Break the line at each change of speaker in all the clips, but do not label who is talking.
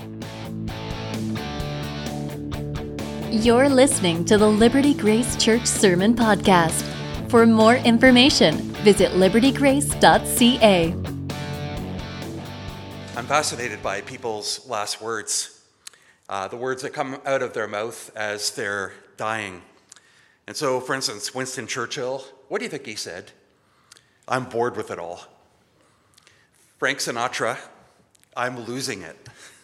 You're listening to the Liberty Grace Church Sermon Podcast. For more information, visit libertygrace.ca.
I'm fascinated by people's last words, the words that come out of their mouth as they're dying. And so, for instance, Winston Churchill, what do you think he said? "I'm bored with it all." Frank Sinatra, "I'm losing it."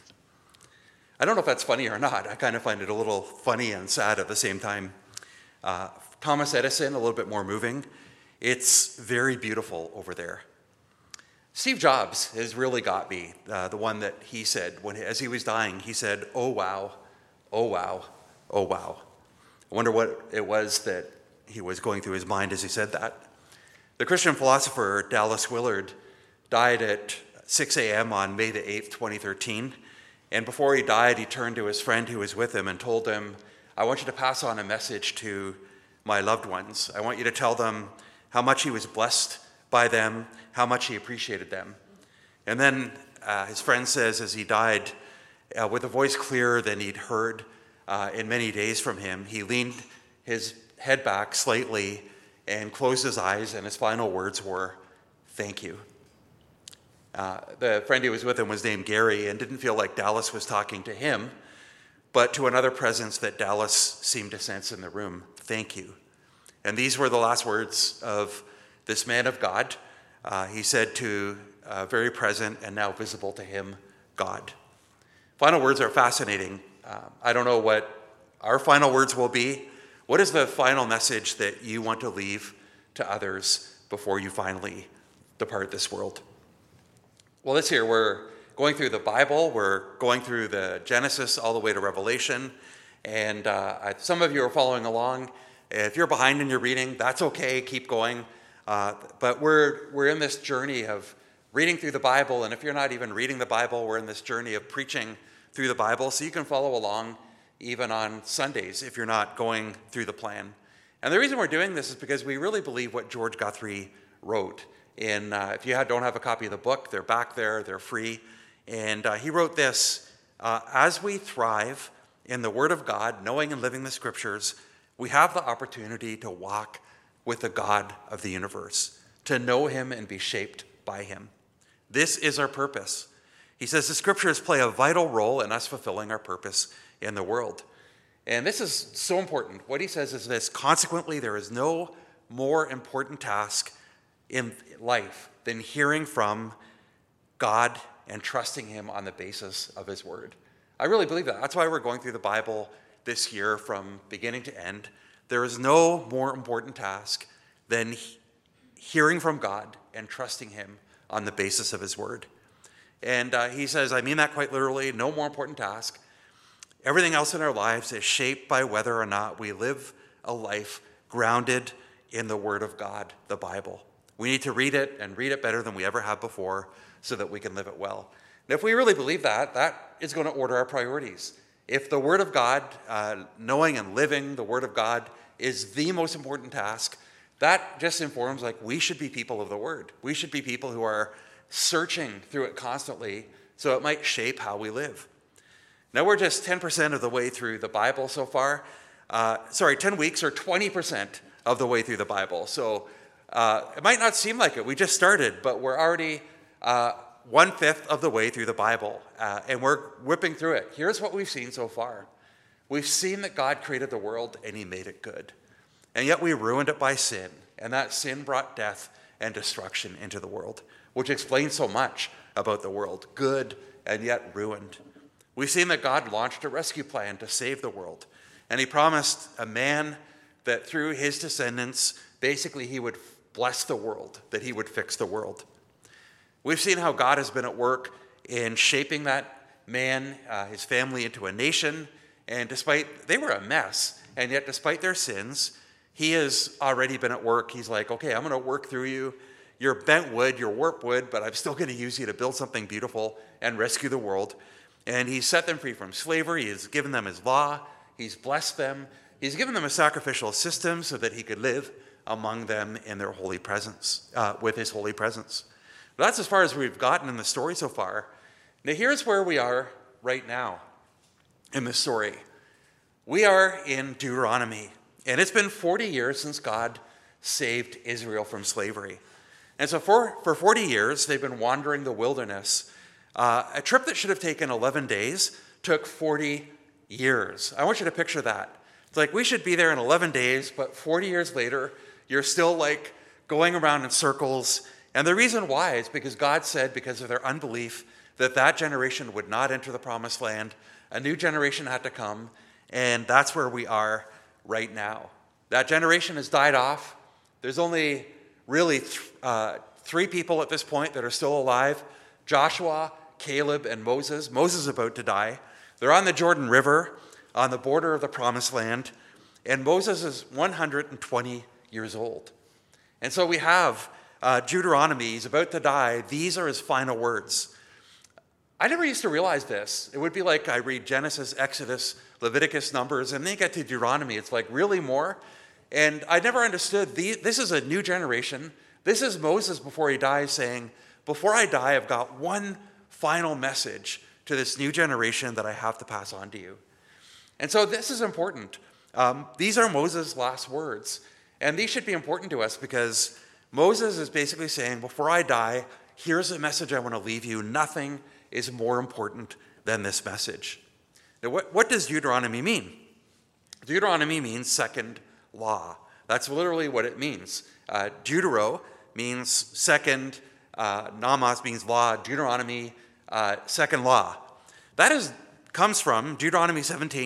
I don't know if that's funny or not. I kind of find it a little funny and sad at the same time. Thomas Edison, a little bit more moving. "It's very beautiful over there." Steve Jobs has really got me. The one that he said, as he was dying, he said, "Oh wow, oh wow, oh wow." I wonder what it was that he was going through his mind as he said that. The Christian philosopher Dallas Willard died at 6 a.m. on May the 8th, 2013. And before he died, he turned to his friend who was with him and told him, "I want you to pass on a message to my loved ones. I want you to tell them how much he was blessed by them, how much he appreciated them." And then his friend says, as he died, with a voice clearer than he'd heard in many days from him, he leaned his head back slightly and closed his eyes, and his final words were, "Thank you." The friend who was with him was named Gary and didn't feel like Dallas was talking to him, but to another presence that Dallas seemed to sense in the room. "Thank you." And these were the last words of this man of God. He said to very present and now visible to him, God. Final words are fascinating. I don't know what our final words will be. What is the final message that you want to leave to others before you finally depart this world? Well, this year we're going through the Bible. We're going through the Genesis all the way to Revelation. And some of you are following along. If you're behind in your reading, that's okay. Keep going. But we're in this journey of reading through the Bible. And if you're not even reading the Bible, we're in this journey of preaching through the Bible. So you can follow along even on Sundays if you're not going through the plan. And the reason we're doing this is because we really believe what George Guthrie wrote. If you don't have a copy of the book, they're back there, they're free. And he wrote this, as we thrive in the Word of God, knowing and living the Scriptures, we have the opportunity to walk with the God of the universe, to know Him and be shaped by Him. This is our purpose. He says the Scriptures play a vital role in us fulfilling our purpose in the world. And this is so important. What he says is this: consequently, there is no more important task in life than hearing from God and trusting Him on the basis of His Word. I really believe that. That's why we're going through the Bible this year from beginning to end. There is no more important task than hearing from God and trusting Him on the basis of His Word. And he says, I mean that quite literally, no more important task. Everything else in our lives is shaped by whether or not we live a life grounded in the Word of God, the Bible. We need to read it and read it better than we ever have before so that we can live it well. And if we really believe that, that is going to order our priorities. If the Word of God, knowing and living the Word of God is the most important task, that just informs we should be people of the Word. We should be people who are searching through it constantly so it might shape how we live. Now we're just 10% of the way through the Bible so far. 10 weeks or 20% of the way through the Bible. So it might not seem like it. We just started, but we're already 1/5 of the way through the Bible, and we're whipping through it. Here's what we've seen so far. We've seen that God created the world and He made it good. And yet we ruined it by sin, and that sin brought death and destruction into the world, which explains so much about the world, good and yet ruined. We've seen that God launched a rescue plan to save the world, and He promised a man that through his descendants, basically He would bless the world, that He would fix the world. We've seen how God has been at work in shaping that man, his family, into a nation. And they were a mess, and yet despite their sins, He has already been at work. He's like, okay, I'm going to work through you. You're bent wood, you're warped wood, but I'm still going to use you to build something beautiful and rescue the world. And He's set them free from slavery. He's given them His law. He's blessed them. He's given them a sacrificial system so that He could live among them in their holy presence, with His holy presence. But that's as far as we've gotten in the story so far. Now here's where we are right now in this story. We are in Deuteronomy, and it's been 40 years since God saved Israel from slavery. And so for 40 years, they've been wandering the wilderness. A trip that should have taken 11 days took 40 years. I want you to picture that. It's like we should be there in 11 days, but 40 years later, you're still like going around in circles. And the reason why is because God said, because of their unbelief, that generation would not enter the promised land. A new generation had to come, and that's where we are right now. That generation has died off. There's only really three people at this point that are still alive: Joshua, Caleb, and Moses. Moses is about to die. They're on the Jordan River, on the border of the promised land, and Moses is 120 years old. And so we have Deuteronomy. He's about to die. These are his final words. I never used to realize this. It would be like I read Genesis, Exodus, Leviticus, Numbers, and then you get to Deuteronomy. It's like, really more? And I never understood. This is a new generation. This is Moses before he dies saying, before I die, I've got one final message to this new generation that I have to pass on to you. And so this is important. These are Moses' last words. And these should be important to us because Moses is basically saying, before I die, here's a message I want to leave you. Nothing is more important than this message. Now, what does Deuteronomy mean? Deuteronomy means second law. That's literally what it means. Deutero means second, nomos means law, Deuteronomy, second law. That comes from Deuteronomy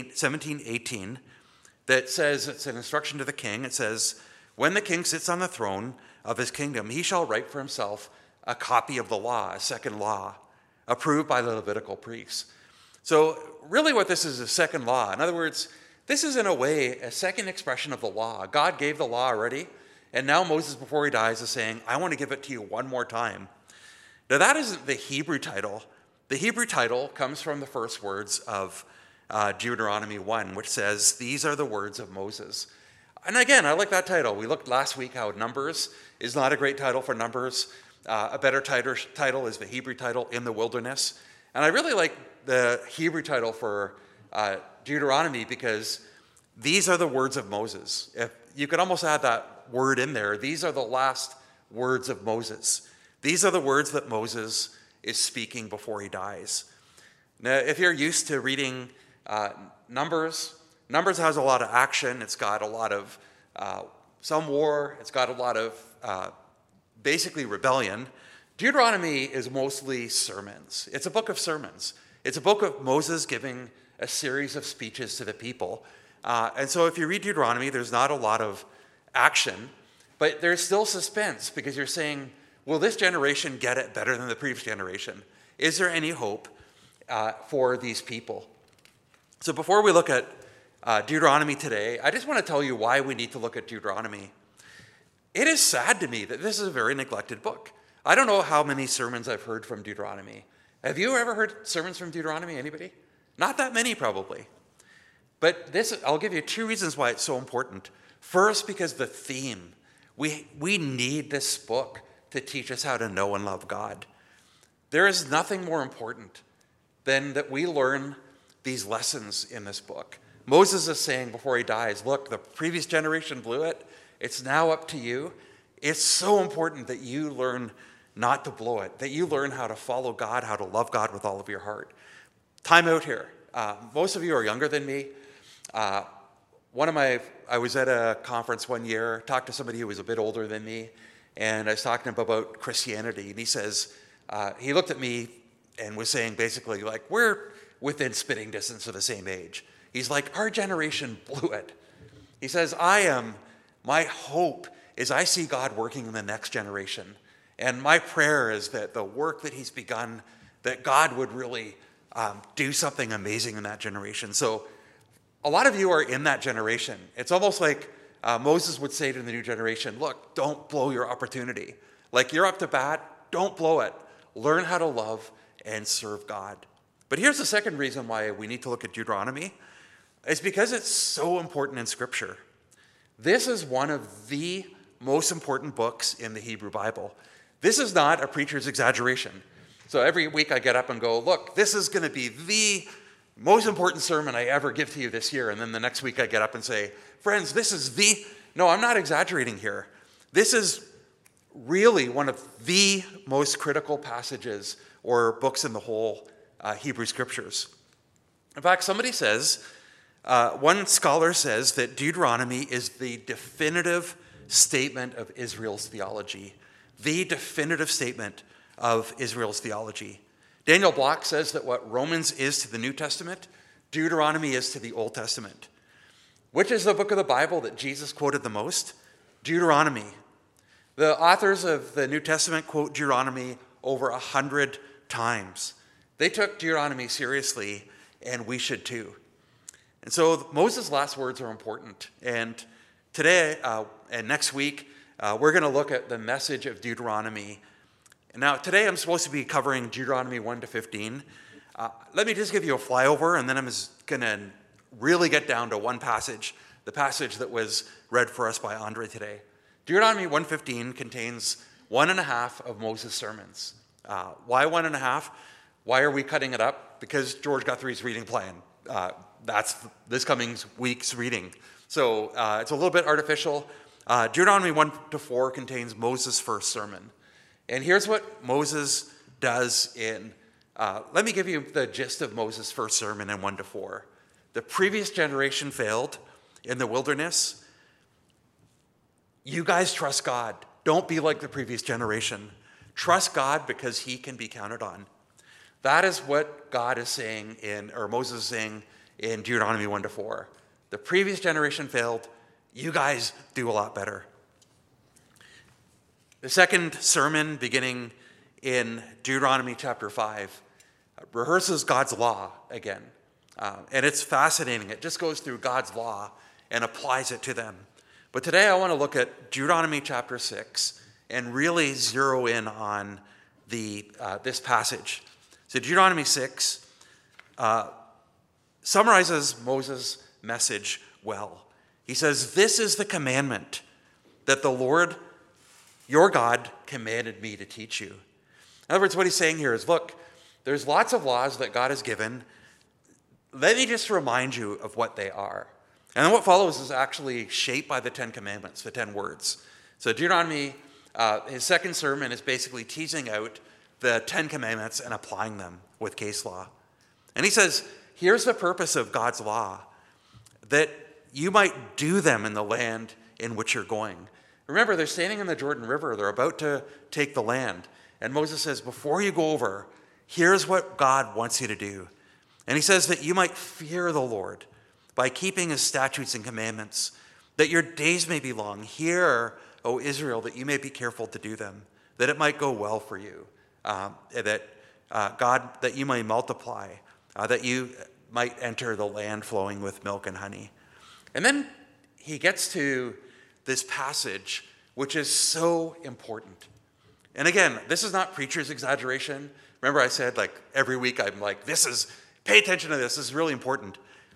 17:18, that says, it's an instruction to the king. It says, when the king sits on the throne of his kingdom, he shall write for himself a copy of the law, a second law, approved by the Levitical priests. So really what this is a second law. In other words, this is in a way a second expression of the law. God gave the law already, and now Moses, before he dies, is saying, I want to give it to you one more time. Now that isn't the Hebrew title. The Hebrew title comes from the first words of Deuteronomy 1, which says, these are the words of Moses. And again, I like that title. We looked last week how Numbers is not a great title for Numbers. A better title is the Hebrew title, In the Wilderness. And I really like the Hebrew title for Deuteronomy because these are the words of Moses. If you could almost add that word in there. These are the last words of Moses. These are the words that Moses is speaking before he dies. Now, if you're used to reading Numbers has a lot of action. It's got a lot of some war. It's got a lot of basically rebellion. Deuteronomy is mostly sermons. It's a book of sermons. It's a book of Moses giving a series of speeches to the people. And so if you read Deuteronomy, there's not a lot of action, but there's still suspense because you're saying, will this generation get it better than the previous generation? Is there any hope for these people? So before we look at Deuteronomy today, I just want to tell you why we need to look at Deuteronomy. It is sad to me that this is a very neglected book. I don't know how many sermons I've heard from Deuteronomy. Have you ever heard sermons from Deuteronomy? Anybody? Not that many, probably. But I'll give you two reasons why it's so important. First, because the theme. We need this book to teach us how to know and love God. There is nothing more important than that we learn these lessons in this book. Moses is saying before he dies, look, the previous generation blew it. It's now up to you. It's so important that you learn not to blow it, that you learn how to follow God, how to love God with all of your heart. Time out here. Most of you are younger than me. I was at a conference one year, talked to somebody who was a bit older than me, and I was talking to him about Christianity, and he says, he looked at me and was saying basically, like, we're within spitting distance of the same age. He's like, our generation blew it. He says, my hope is I see God working in the next generation. And my prayer is that the work that he's begun, that God would really do something amazing in that generation. So a lot of you are in that generation. It's almost like Moses would say to the new generation, look, don't blow your opportunity. Like, you're up to bat, don't blow it. Learn how to love and serve God. But here's the second reason why we need to look at Deuteronomy. It's because it's so important in Scripture. This is one of the most important books in the Hebrew Bible. This is not a preacher's exaggeration. So every week I get up and go, look, this is going to be the most important sermon I ever give to you this year. And then the next week I get up and say, friends, this is no, I'm not exaggerating here. This is really one of the most critical passages or books in the whole Hebrew Scriptures. In fact, one scholar says that Deuteronomy is the definitive statement of Israel's theology. The definitive statement of Israel's theology. Daniel Block says that what Romans is to the New Testament, Deuteronomy is to the Old Testament. Which is the book of the Bible that Jesus quoted the most? Deuteronomy. The authors of the New Testament quote Deuteronomy over 100 times. They took Deuteronomy seriously, and we should too. And so Moses' last words are important. And today and next week, we're going to look at the message of Deuteronomy. Now, today I'm supposed to be covering Deuteronomy 1 to 15. Let me just give you a flyover, and then I'm going to really get down to one passage, the passage that was read for us by Andre today. Deuteronomy 1:15 contains 1.5 of Moses' sermons. Why 1.5? Why are we cutting it up? Because George Guthrie's reading plan. That's this coming week's reading. So it's a little bit artificial. Deuteronomy 1 to 4 contains Moses' first sermon. And here's what Moses does let me give you the gist of Moses' first sermon in 1 to 4. The previous generation failed in the wilderness. You guys trust God. Don't be like the previous generation. Trust God because he can be counted on. That is what God is saying Moses is saying in Deuteronomy 1 to 4. The previous generation failed. You guys do a lot better. The second sermon, beginning in Deuteronomy chapter 5, rehearses God's law again. And it's fascinating. It just goes through God's law and applies it to them. But today I want to look at Deuteronomy chapter 6 and really zero in on this passage. So Deuteronomy 6 summarizes Moses' message well. He says, "This is the commandment that the Lord, your God, commanded me to teach you." In other words, what he's saying here is, look, there's lots of laws that God has given. Let me just remind you of what they are. And then what follows is actually shaped by the 10 Commandments, the 10 words. So Deuteronomy, his second sermon is basically teasing out the 10 Commandments and applying them with case law. And he says, here's the purpose of God's law, that you might do them in the land in which you're going. Remember, they're standing in the Jordan River. They're about to take the land. And Moses says, before you go over, here's what God wants you to do. And he says that you might fear the Lord by keeping his statutes and commandments, that your days may be long. Hear, O Israel, that you may be careful to do them, that it might go well for you, that you may multiply, that you might enter the land flowing with milk and honey. And then he gets to this passage, which is so important. And again, this is not preacher's exaggeration. Remember I said, like, every week I'm like, pay attention to this. This is really important.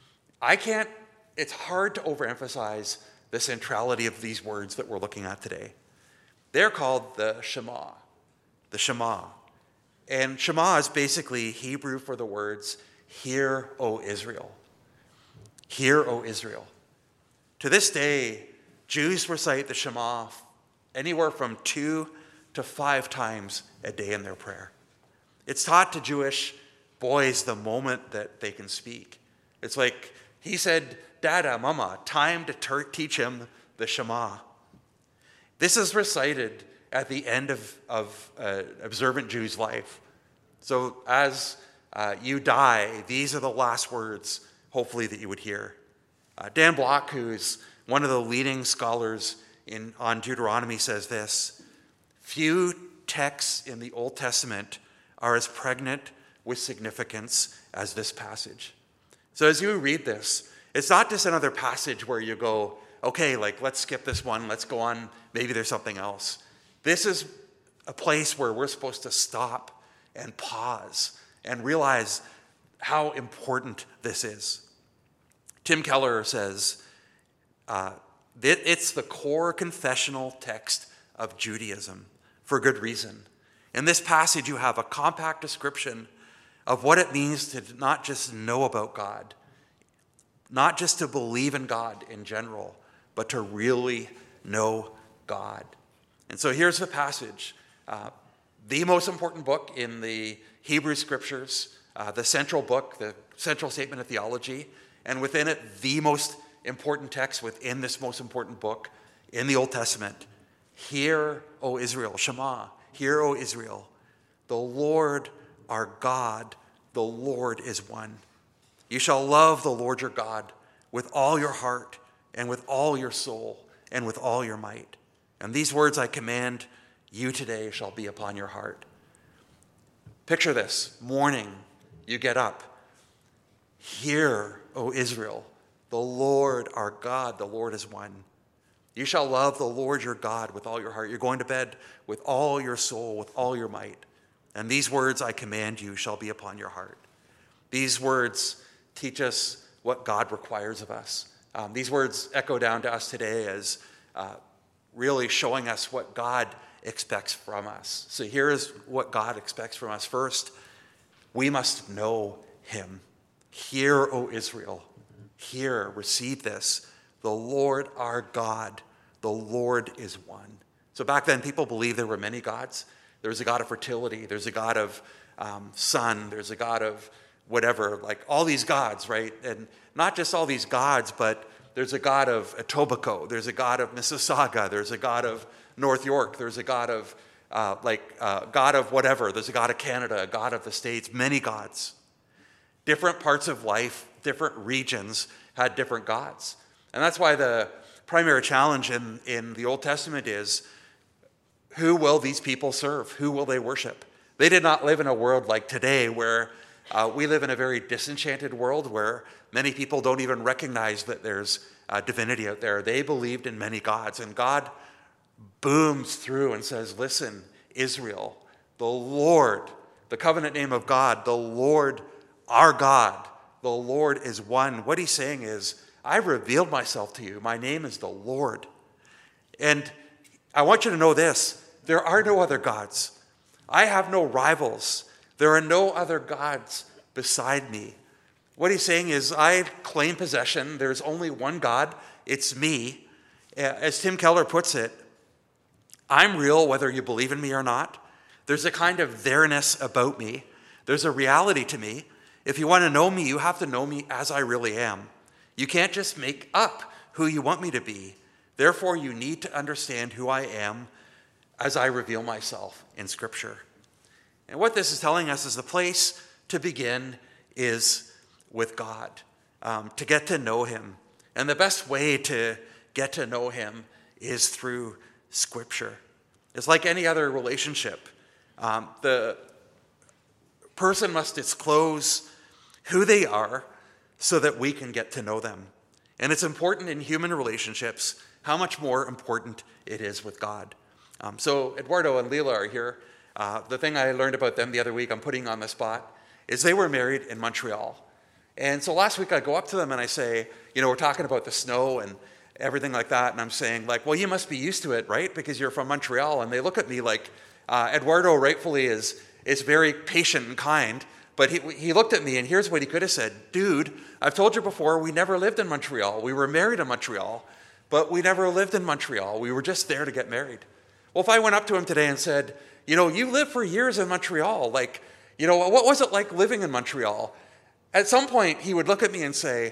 It's hard to overemphasize the centrality of these words that we're looking at today. They're called the Shema. The Shema. And Shema is basically Hebrew for the words, hear, O Israel. Hear, O Israel. To this day, Jews recite the Shema anywhere from 2 to 5 times a day in their prayer. It's taught to Jewish boys the moment that they can speak. It's like he said, Dada, Mama, time to teach him the Shema. This is recited at the end of observant Jew's life. So as you die, these are the last words, hopefully, that you would hear. Dan Block, who's one of the leading scholars on Deuteronomy, says this: few texts in the Old Testament are as pregnant with significance as this passage. So as you read this, it's not just another passage where you go, okay, let's skip this one, let's go on, maybe there's something else. This is a place where we're supposed to stop and pause and realize how important this is. Tim Keller says, it's the core confessional text of Judaism for good reason. In this passage, you have a compact description of what it means to not just know about God, not just to believe in God in general, but to really know God. And so here's the passage, the most important book in the Hebrew Scriptures, the central book, the central statement of theology, and within it, the most important text within this most important book in the Old Testament. Hear, O Israel, Shema, hear, O Israel, the Lord our God, the Lord is one. You shall love the Lord your God with all your heart and with all your soul and with all your might. And these words I command you today shall be upon your heart. Picture this. Morning, you get up. Hear, O Israel, the Lord our God, the Lord is one. You shall love the Lord your God with all your heart. You're going to bed with all your soul, with all your might. And these words I command you shall be upon your heart. These words teach us what God requires of us. These words echo down to us today as really showing us what God expects from us. So here is what God expects from us. First, we must know him. Hear, O Israel. Hear, receive this. The Lord our God, the Lord is one. So back then, people believed there were many gods. There was a God of fertility. There's a God of sun. There's a God of whatever, like all these gods, right? And not just all these gods, but there's a God of Etobicoke. There's a God of Mississauga. There's a God of North York. There's a God of God of whatever. There's a God of Canada, a God of the States, many gods. Different parts of life, different regions had different gods. And that's why the primary challenge in the Old Testament is, who will these people serve? Who will they worship? They did not live in a world like today where we live in a very disenchanted world where many people don't even recognize that there's divinity out there. They believed in many gods. And God booms through and says, listen, Israel, the Lord, the covenant name of God, the Lord, our God, the Lord is one. What he's saying is, I've revealed myself to you. My name is the Lord. And I want you to know this. There are no other gods. I have no rivals. There are no other gods beside me. What he's saying is, I claim possession. There's only one God. It's me. As Tim Keller puts it, I'm real whether you believe in me or not. There's a kind of there-ness about me. There's a reality to me. If you want to know me, you have to know me as I really am. You can't just make up who you want me to be. Therefore, you need to understand who I am as I reveal myself in Scripture. And what this is telling us is the place to begin is with God, to get to know him. And the best way to get to know him is through Scripture. It's like any other relationship. The person must disclose who they are so that we can get to know them. And it's important in human relationships how much more important it is with God. So Eduardo and Leila are here. The thing I learned about them the other week, I'm putting on the spot, is they were married in Montreal. And so last week I go up to them and I say, we're talking about the snow and everything like that. And I'm saying well, you must be used to it, right? Because you're from Montreal. And they look at me like, Eduardo rightfully is very patient and kind. But he looked at me and here's what he could have said. Dude, I've told you before, we never lived in Montreal. We were married in Montreal, but we never lived in Montreal. We were just there to get married. Well, if I went up to him today and said, you lived for years in Montreal. What was it like living in Montreal? At some point, he would look at me and say,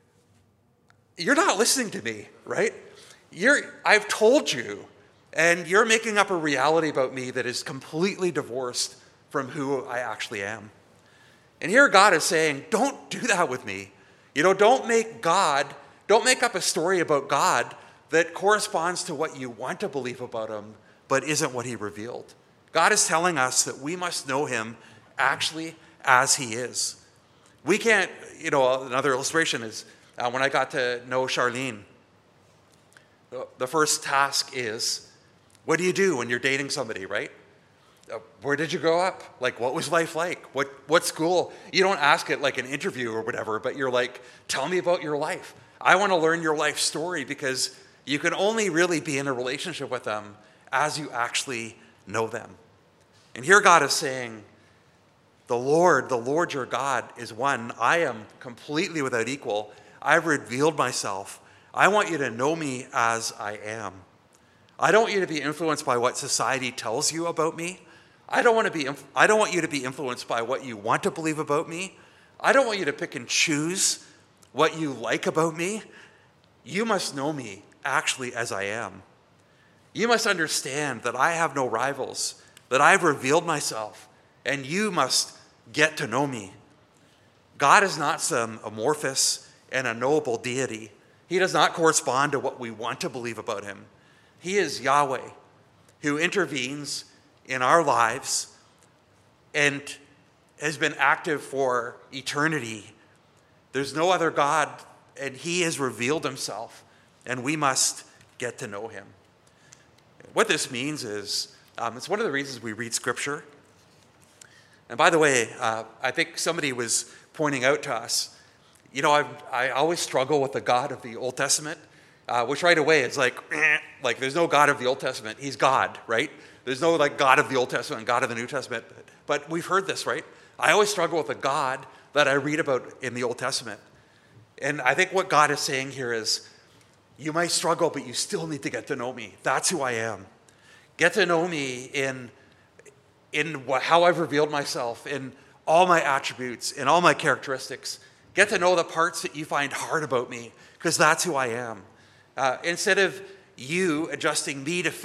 you're not listening to me, right? I've told you, and you're making up a reality about me that is completely divorced from who I actually am. And here God is saying, don't do that with me. Don't make up a story about God that corresponds to what you want to believe about him, but isn't what he revealed. God is telling us that we must know him actually as he is. We can't, another illustration is when I got to know Charlene, the first task is, what do you do when you're dating somebody, right? Where did you grow up? What was life like? What school? You don't ask it like an interview or whatever, but you're like, tell me about your life. I want to learn your life story because you can only really be in a relationship with them as you actually know them. And here God is saying, the Lord your God is one. I am completely without equal. I've revealed myself. I want you to know me as I am. I don't want you to be influenced by what society tells you about me. I don't want you to be influenced by what you want to believe about me. I don't want you to pick and choose what you like about me. You must know me actually as I am. You must understand that I have no rivals, that I've revealed myself, and you must get to know me. God is not some amorphous and unknowable deity. He does not correspond to what we want to believe about him. He is Yahweh, who intervenes in our lives and has been active for eternity. There's no other God, and he has revealed himself, and we must get to know him. What this means is, it's one of the reasons we read Scripture. And by the way, I think somebody was pointing out to us, I always struggle with the God of the Old Testament, which right away is like there's no God of the Old Testament. He's God, right? There's no God of the Old Testament and God of the New Testament. But we've heard this, right? I always struggle with the God that I read about in the Old Testament. And I think what God is saying here is, you might struggle, but you still need to get to know me. That's who I am. Get to know me in how I've revealed myself, in all my attributes, in all my characteristics. Get to know the parts that you find hard about me, because that's who I am. Instead of you adjusting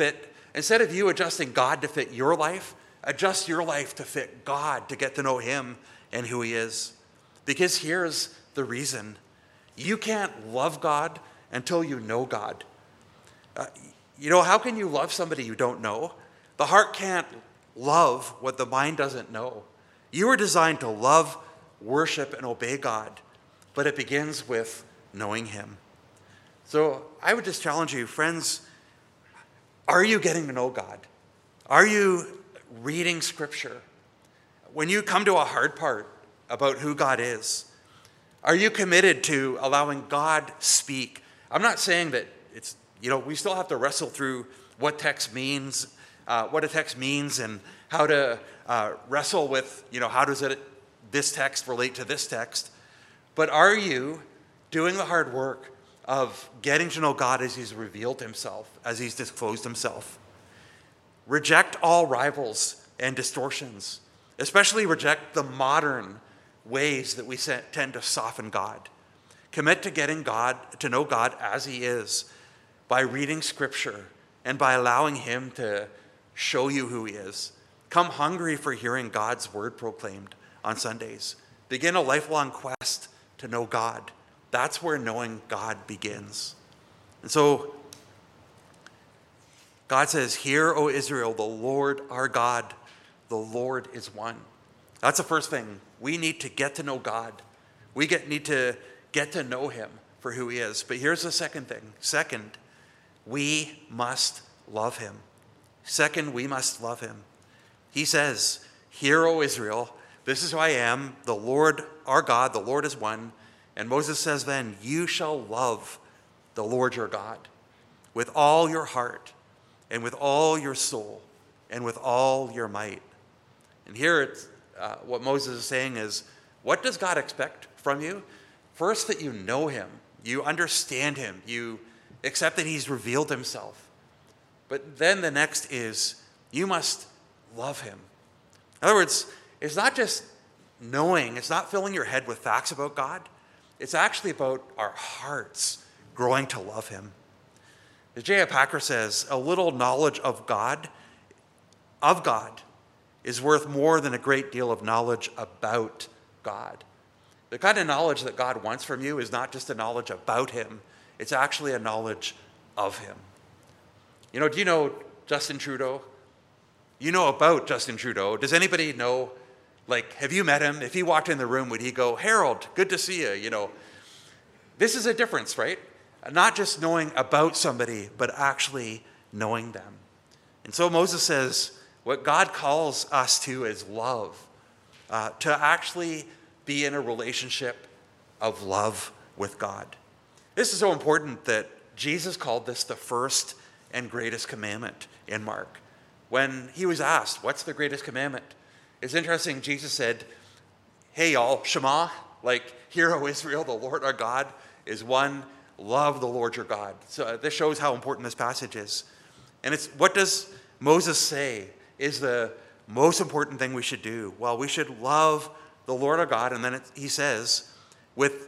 God to fit your life, adjust your life to fit God, to get to know him and who he is. Because here's the reason. You can't love God until you know God. How can you love somebody you don't know? The heart can't love what the mind doesn't know. You were designed to love, worship, and obey God, but it begins with knowing him. So I would just challenge you, friends, are you getting to know God? Are you reading Scripture? When you come to a hard part about who God is, are you committed to allowing God speak? I'm not saying that it's, we still have to wrestle through what a text means and how to wrestle with, how does this text relate to this text? But are you doing the hard work of getting to know God as he's revealed himself, as he's disclosed himself? Reject all rivals and distortions, especially reject the modern ways that we tend to soften God. Commit to getting to know God as he is by reading Scripture and by allowing him to show you who he is. Come hungry for hearing God's word proclaimed on Sundays. Begin a lifelong quest to know God. That's where knowing God begins. And so God says, "Hear, O Israel, the Lord our God, the Lord is one." That's the first thing. We need to get to know God. We need to get to know him for who he is. But here's the second thing. Second, we must love him. We must love him. He says, "Hear, O Israel, this is who I am, the Lord our God, the Lord is one." And Moses says then, "You shall love the Lord your God with all your heart and with all your soul and with all your might." And here it's what Moses is saying is, what does God expect from you? First, that you know him, you understand him, you accept that he's revealed himself. But then the next is, you must love him. In other words, it's not just knowing, it's not filling your head with facts about God. It's actually about our hearts growing to love him. As J.I. Packer says, a little knowledge of God is worth more than a great deal of knowledge about God. The kind of knowledge that God wants from you is not just a knowledge about him, it's actually a knowledge of him. Do you know Justin Trudeau? You know about Justin Trudeau. Does anybody know, have you met him? If he walked in the room, would he go, "Harold, good to see you"? This is a difference, right? Not just knowing about somebody, but actually knowing them. And so Moses says, what God calls us to is love, to actually be in a relationship of love with God. This is so important that Jesus called this the first and greatest commandment in Mark. when he was asked, what's the greatest commandment? It's interesting, Jesus said, hey, y'all, Shema, like, hear, O Israel, the Lord our God is one. Love the Lord your God. So this shows how important this passage is. And it's what does Moses say is the most important thing we should do? Well, we should love the Lord our God. And then he says, with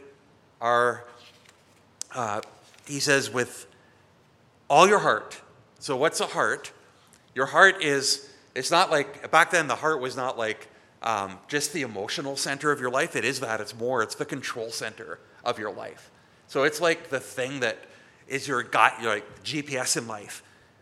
all your heart. So what's a heart? Your heart is, it's not like, back then the heart was not like just the emotional center of your life. It is that. It's the control center of your life. So it's like the thing that is your like GPS in life.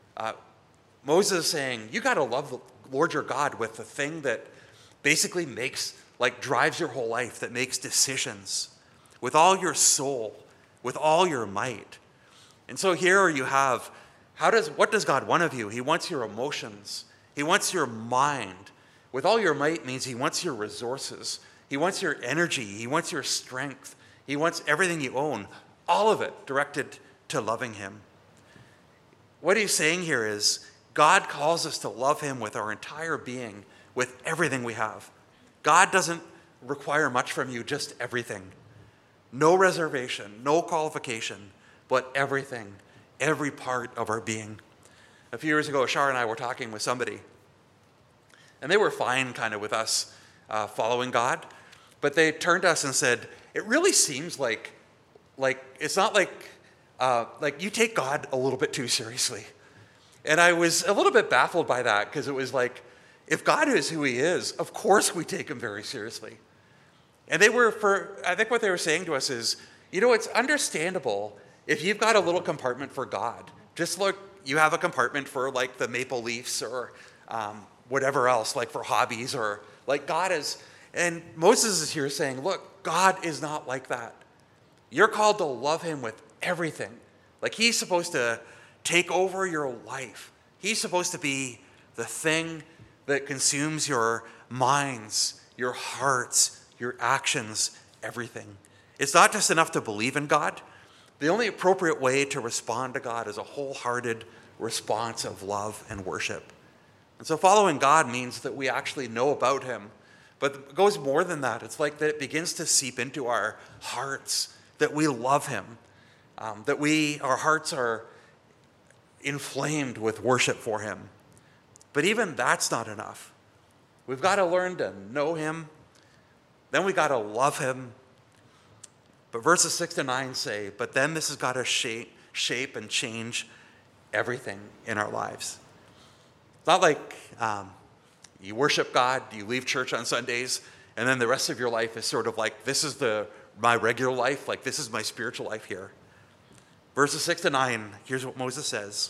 Moses is saying, you got to love the Lord your God with the thing that basically drives your whole life, that makes decisions with all your soul, with all your might. And so here you have, what does God want of you? He wants your emotions. He wants your mind. With all your might means he wants your resources. He wants your energy. He wants your strength. He wants everything you own, all of it directed to loving him. What he's saying here is God calls us to love him with our entire being, with everything we have. God doesn't require much from you, just everything. No reservation, no qualification, but everything, every part of our being. A few years ago, Shar and I were talking with somebody, and they were fine kind of with us following God, but they turned to us and said, it really seems like it's not like you take God a little bit too seriously. And I was a little bit baffled by that, because it was like, if God is who he is, of course we take him very seriously. And I think what they were saying to us is, it's understandable if you've got a little compartment for God, just like you have a compartment for like the Maple Leafs or whatever else, like for hobbies, or like God is. And Moses is here saying, look, God is not like that. You're called to love him with everything. Like he's supposed to take over your life. He's supposed to be the thing that consumes your minds, your hearts, your actions, everything. It's not just enough to believe in God. The only appropriate way to respond to God is a wholehearted response of love and worship. And so following God means that we actually know about him. But it goes more than that. It's like that it begins to seep into our hearts, that we love him, that our hearts are inflamed with worship for him. But even that's not enough. We've got to learn to know him. Then we got to love him. But verses 6-9 say, but then this has got to shape and change everything in our lives. It's not like you worship God, you leave church on Sundays, and then the rest of your life is sort of like, this is my regular life, like this is my spiritual life here. Verses 6-9, here's what Moses says.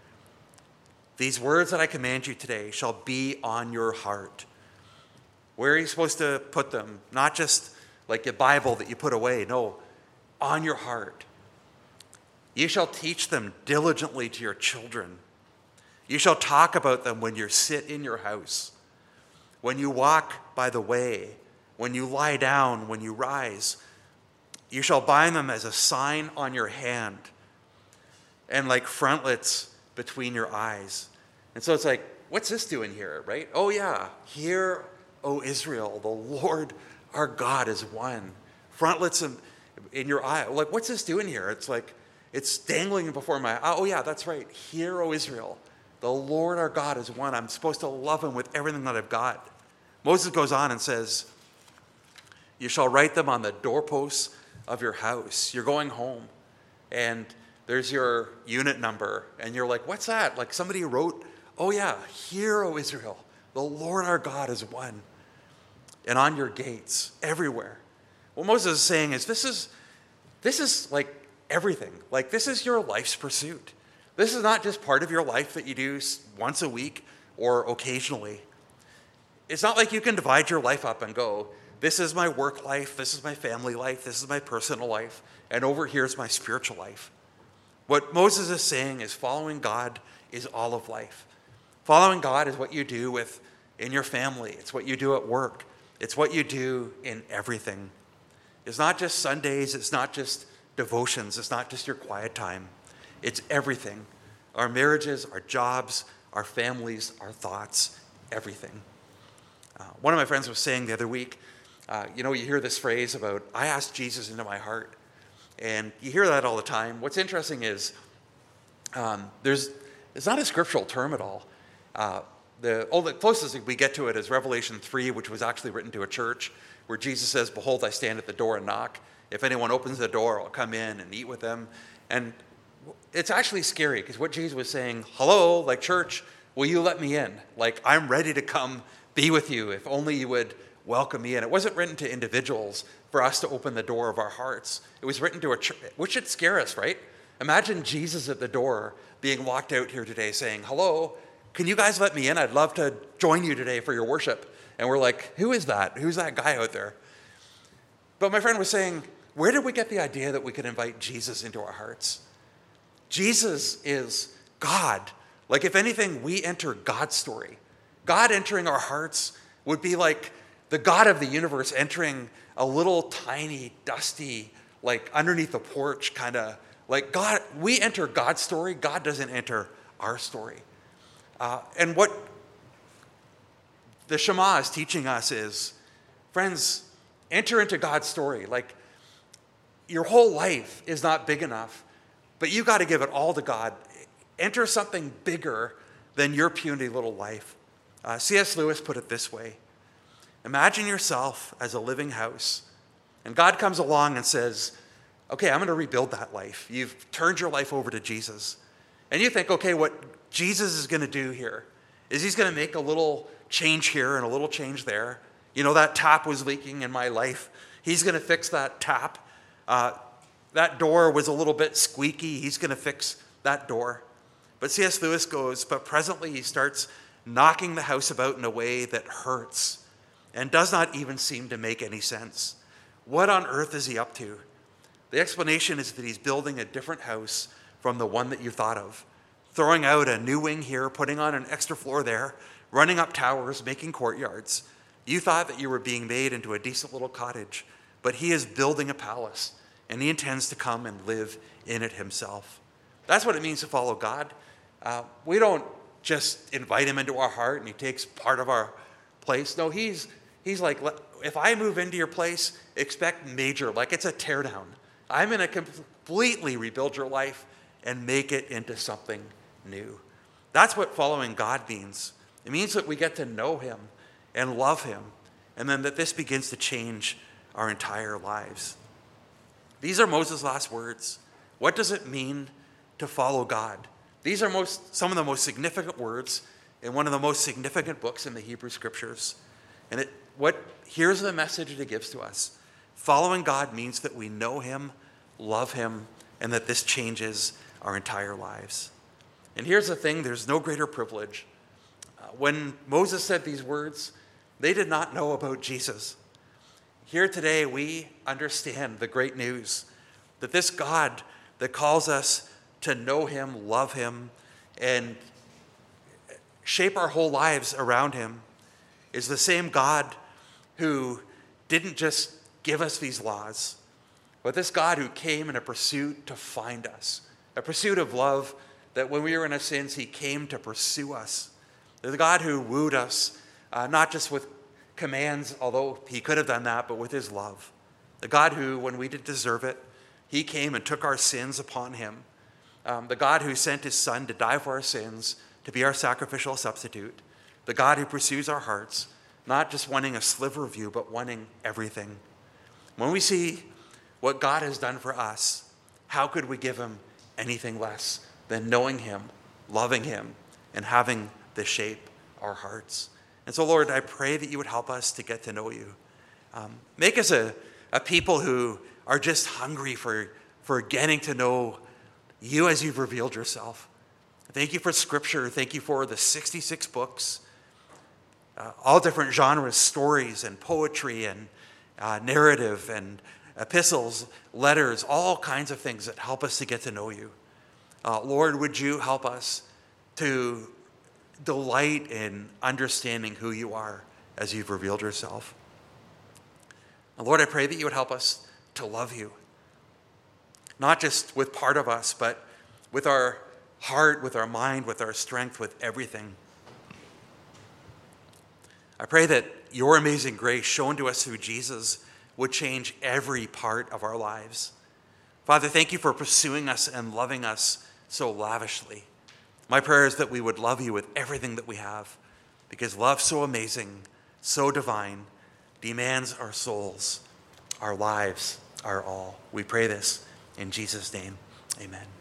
These words that I command you today shall be on your heart. Where are you supposed to put them? Not just like a Bible that you put away. No, on your heart. You shall teach them diligently to your children. You shall talk about them when you sit in your house, when you walk by the way, when you lie down, when you rise. You shall bind them as a sign on your hand and like frontlets between your eyes. And so it's like, what's this doing here, right? Oh yeah, hear, O Israel, the Lord our God is one. Frontlets in your eye. Like, what's this doing here? It's like, it's dangling before my eye. Oh yeah, that's right. Hear, O Israel, the Lord our God is one. I'm supposed to love him with everything that I've got. Moses goes on and says, you shall write them on the doorposts of your house. You're going home, and there's your unit number, and you're like, what's that? Like somebody wrote, oh yeah, hear, O Israel, the Lord our God is one. And on your gates, everywhere. What Moses is saying is this is like everything. Like this is your life's pursuit. This is not just part of your life that you do once a week or occasionally. It's not like you can divide your life up and go, this is my work life, this is my family life, this is my personal life, and over here is my spiritual life. What Moses is saying is following God is all of life. Following God is what you do in your family. It's what you do at work. It's what you do in everything. It's not just Sundays. It's not just devotions. It's not just your quiet time. It's everything. Our marriages, our jobs, our families, our thoughts, everything. One of my friends was saying the other week, you hear this phrase about, I asked Jesus into my heart. And you hear that all the time. What's interesting is it's not a scriptural term at all. The closest we get to it is Revelation 3, which was actually written to a church, where Jesus says, behold, I stand at the door and knock. If anyone opens the door, I'll come in and eat with them. And it's actually scary, because what Jesus was saying, hello, like, church, will you let me in? Like, I'm ready to come be with you, if only you would welcome me in. It wasn't written to individuals for us to open the door of our hearts. It was written to a church, which should scare us, right? Imagine Jesus at the door being walked out here today saying, hello, can you guys let me in? I'd love to join you today for your worship. And we're like, who is that? Who's that guy out there? But my friend was saying, where did we get the idea that we could invite Jesus into our hearts? Jesus is God. Like, if anything, we enter God's story. God entering our hearts would be like the God of the universe entering a little tiny, dusty, like underneath the porch kind of, like God. We enter God's story. God doesn't enter our story. And what the Shema is teaching us is, friends, enter into God's story. Like, your whole life is not big enough, but you got to give it all to God. Enter something bigger than your puny little life. C.S. Lewis put it this way. Imagine yourself as a living house, and God comes along and says, okay, I'm going to rebuild that life. You've turned your life over to Jesus. And you think, okay, what Jesus is going to do here is he's going to make a little change here and a little change there. That tap was leaking in my life. He's going to fix that tap. That door was a little bit squeaky. He's going to fix that door. But C.S. Lewis goes, but presently he starts knocking the house about in a way that hurts and does not even seem to make any sense. What on earth is he up to? The explanation is that he's building a different house from the one that you thought of, throwing out a new wing here, putting on an extra floor there, running up towers, making courtyards. You thought that you were being made into a decent little cottage, but he is building a palace, and he intends to come and live in it himself. That's what it means to follow God. We don't just invite him into our heart and he takes part of our place. No, he's like, if I move into your place, expect major, like it's a teardown. I'm going to completely rebuild your life and make it into something new. That's what following God means. It means that we get to know him and love him, and then that this begins to change our entire lives. These are Moses' last words. What does it mean to follow God? These are some of the most significant words in one of the most significant books in the Hebrew Scriptures. And here's the message that it gives to us. Following God means that we know him, love him, and that this changes our entire lives. And here's the thing, there's no greater privilege. When Moses said these words, they did not know about Jesus. Here today, we understand the great news that this God that calls us to know him, love him, and shape our whole lives around him is the same God who didn't just give us these laws, but this God who came in a pursuit to find us, a pursuit of love, that when we were in our sins, he came to pursue us. The God who wooed us, not just with commands, although he could have done that, but with his love. The God who, when we didn't deserve it, he came and took our sins upon him. The God who sent his son to die for our sins, to be our sacrificial substitute. The God who pursues our hearts, not just wanting a sliver of you, but wanting everything. When we see what God has done for us, how could we give him anything less than knowing him, loving him, and having this shape our hearts? And so, Lord, I pray that you would help us to get to know you. Make us a people who are just hungry for getting to know you as you've revealed yourself. Thank you for Scripture. Thank you for the 66 books, all different genres, stories and poetry and narrative and epistles, letters, all kinds of things that help us to get to know you. Lord, would you help us to delight in understanding who you are as you've revealed yourself. And Lord, I pray that you would help us to love you, not just with part of us, but with our heart, with our mind, with our strength, with everything. I pray that your amazing grace shown to us through Jesus would change every part of our lives. Father, thank you for pursuing us and loving us so lavishly. My prayer is that we would love you with everything that we have, because love so amazing, so divine, demands our souls, our lives, our all. We pray this in Jesus' name. Amen.